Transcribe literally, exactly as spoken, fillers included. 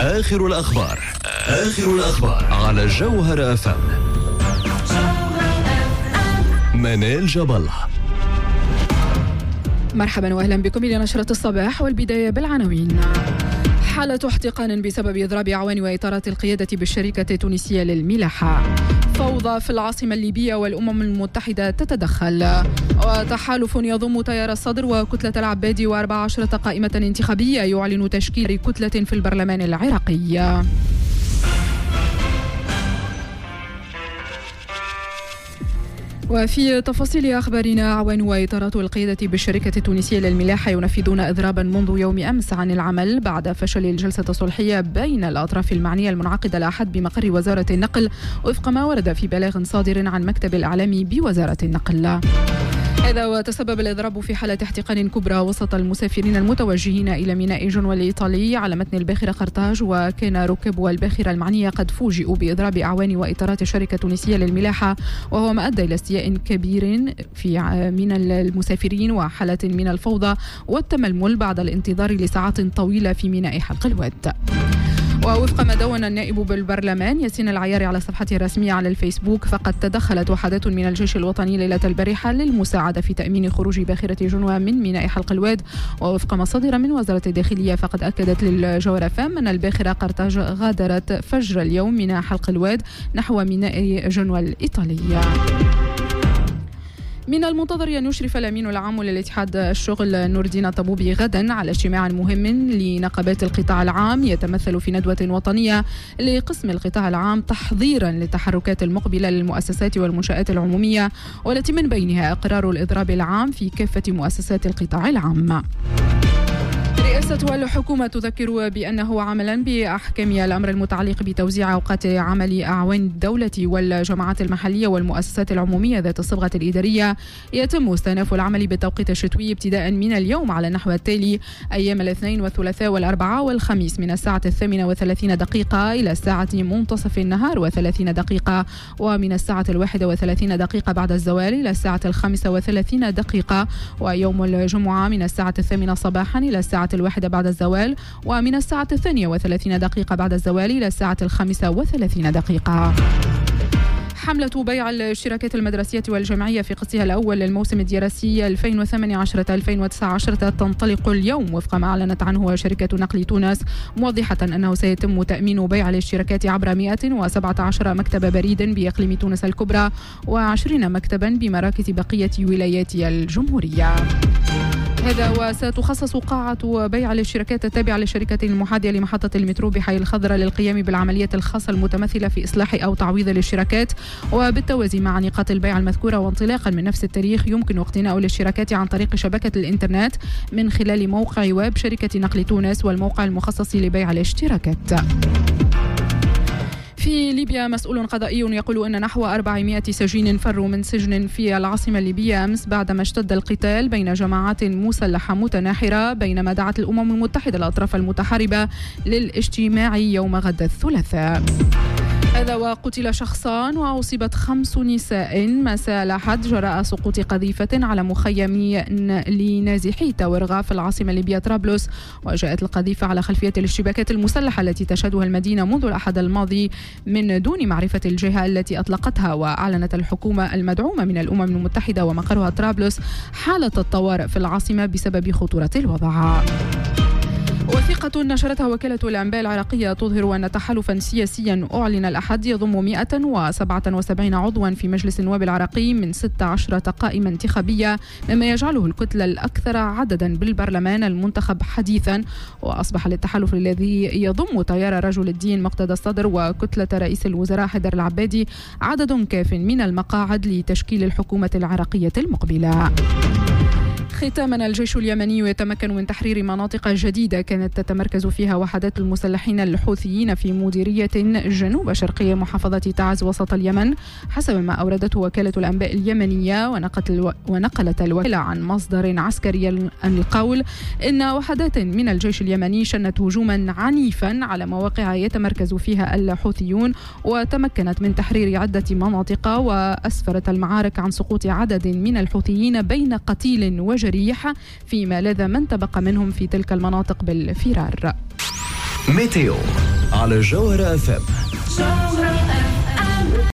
آخر الأخبار آخر الأخبار على جوهر أف أم. منال جبل. مرحبا وأهلا بكم إلى نشرة الصباح، والبداية بالعناوين. حالة احتقان بسبب إضراب أعوان وإطارات القيادة بالشركة التونسية للملاحة. فوضى في العاصمة الليبية والأمم المتحدة تتدخل. وتحالف يضم تيار الصدر وكتلة العبادي وأربع عشرة قائمة انتخابية يعلن تشكيل كتلة في البرلمان العراقي. وفي تفاصيل أخبارنا، أعوان وإطارات القيادة بالشركة التونسية للملاحة ينفذون إضرابا منذ يوم أمس عن العمل بعد فشل الجلسة الصلحية بين الأطراف المعنية المنعقدة الأحد بمقر وزارة النقل، وفق ما ورد في بلاغ صادر عن مكتب الإعلام بوزارة النقل. هذا وتسبب الإضراب في حالة احتقان كبرى وسط المسافرين المتوجهين إلى ميناء جنوة الإيطالي على متن الباخرة قرطاج، وكان ركاب الباخرة المعنية قد فوجئوا بإضراب أعوان وإطارات الشركة التونسية للملاحة، وهو ما أدى إلى استياء كبير في من المسافرين وحالة من الفوضى والتململ بعد الانتظار لساعات طويلة في ميناء حلق الواد. ووفق ما دون النائب بالبرلمان ياسين العياري على صفحته الرسمية على الفيسبوك، فقد تدخلت وحدات من الجيش الوطني ليلة البارحة للمساعدة في تأمين خروج باخرة جنوة من ميناء حلق الواد. ووفق مصادر من وزارة الداخلية فقد أكدت للجوهر أف أم أن الباخرة قرطاج غادرت فجر اليوم ميناء حلق الواد نحو ميناء جنوة الإيطالية. من المنتظر أن يشرف الأمين العام للاتحاد الشغل نور الدين الطبوبي غدا على اجتماع مهم لنقابات القطاع العام يتمثل في ندوة وطنية لقسم القطاع العام تحضيرا للتحركات المقبلة للمؤسسات والمنشآت العمومية، والتي من بينها إقرار الإضراب العام في كافة مؤسسات القطاع العام. الرئاسة والحكومة تذكر بأنه عملا بأحكام الأمر المتعلق بتوزيع أوقات عمل أعوان الدولة والجماعات المحلية والمؤسسات العمومية ذات الصبغة الإدارية يتم استئناف العمل بالتوقيت الشتوي ابتداء من اليوم على النحو التالي: أيام الاثنين والثلاثاء والأربعاء والخميس من الساعة الثامنة وثلاثين دقيقة إلى الساعة منتصف النهار وثلاثين دقيقة، ومن الساعة الواحدة وثلاثين دقيقة بعد الزوال إلى الساعة الخامسة وثلاثين دقيقة، ويوم الجمعة من الساعة الثامنة صباحا إلى الساعة الواحدة بعد الزوال، ومن الساعة الثانية وثلاثين دقيقة بعد الزوال إلى الساعة الخامسة وثلاثين دقيقة. حملة بيع الاشتراكات المدرسية والجامعية في قسطها الأول للموسم الدراسي ألفين وثمانية عشر ألفين وتسعة عشر تنطلق اليوم وفق ما أعلنت عنه شركة نقل تونس، موضحة أنه سيتم تأمين بيع الاشتراكات عبر مئة وسبعة عشر مكتب بريد بإقليم تونس الكبرى وعشرين مكتبا بمراكز بقية ولايات الجمهورية. هذا وستخصص قاعة بيع الاشتراكات التابعة للشركة المحاذية لمحطة المترو بحي الخضراء للقيام بالعملية الخاصة المتمثلة في إصلاح أو تعويض الاشتراكات، وبالتوازي مع نقاط البيع المذكورة. وانطلاقا من نفس التاريخ يمكن اقتناء الاشتراكات عن طريق شبكة الإنترنت من خلال موقع ويب شركة نقل تونس والموقع المخصص لبيع الاشتراكات. في ليبيا مسؤول قضائي يقول أن نحو أربعمئة سجين فروا من سجن في العاصمة الليبية أمس بعدما اشتد القتال بين جماعات مسلحة متناحرة، بينما دعت الأمم المتحدة الأطراف المتحاربة للاجتماع يوم غد الثلاثاء. هذا وقتل شخصان وأصيبت خمس نساء مساء الأحد جراء سقوط قذيفة على مخيم لنازحي تاورغا في العاصمة الليبية طرابلس، وجاءت القذيفة على خلفية الاشتباكات المسلحة التي تشهدها المدينة منذ الأحد الماضي من دون معرفة الجهة التي أطلقتها. وأعلنت الحكومة المدعومة من الأمم المتحدة ومقرها طرابلس حالة الطوارئ في العاصمة بسبب خطورة الوضع. وثيقة نشرتها وكالة الأنباء العراقية تظهر أن تحالفا سياسيا أعلن الأحد يضم مئة وسبعة وسبعين عضوا في مجلس النواب العراقي من ستة عشر قائمة انتخابية، مما يجعله الكتلة الأكثر عددا بالبرلمان المنتخب حديثا. وأصبح للتحالف الذي يضم تيار رجل الدين مقتدى الصدر وكتلة رئيس الوزراء حيدر العبادي عدد كاف من المقاعد لتشكيل الحكومة العراقية المقبلة. ختاما، الجيش اليمني يتمكن من تحرير مناطق جديدة كانت تتمركز فيها وحدات المسلحين الحوثيين في مديرية جنوب شرقية محافظة تعز وسط اليمن، حسب ما أوردته وكالة الأنباء اليمنية. ونقلت الوكالة عن مصدر عسكري القول إن وحدات من الجيش اليمني شنت هجوما عنيفا على مواقع يتمركز فيها الحوثيون، وتمكنت من تحرير عدة مناطق، وأسفرت المعارك عن سقوط عدد من الحوثيين بين قتيل وجريح، فيما لاذ من تبقى منهم في تلك المناطق بالفرار. ميتيو على جوهرة اف ام.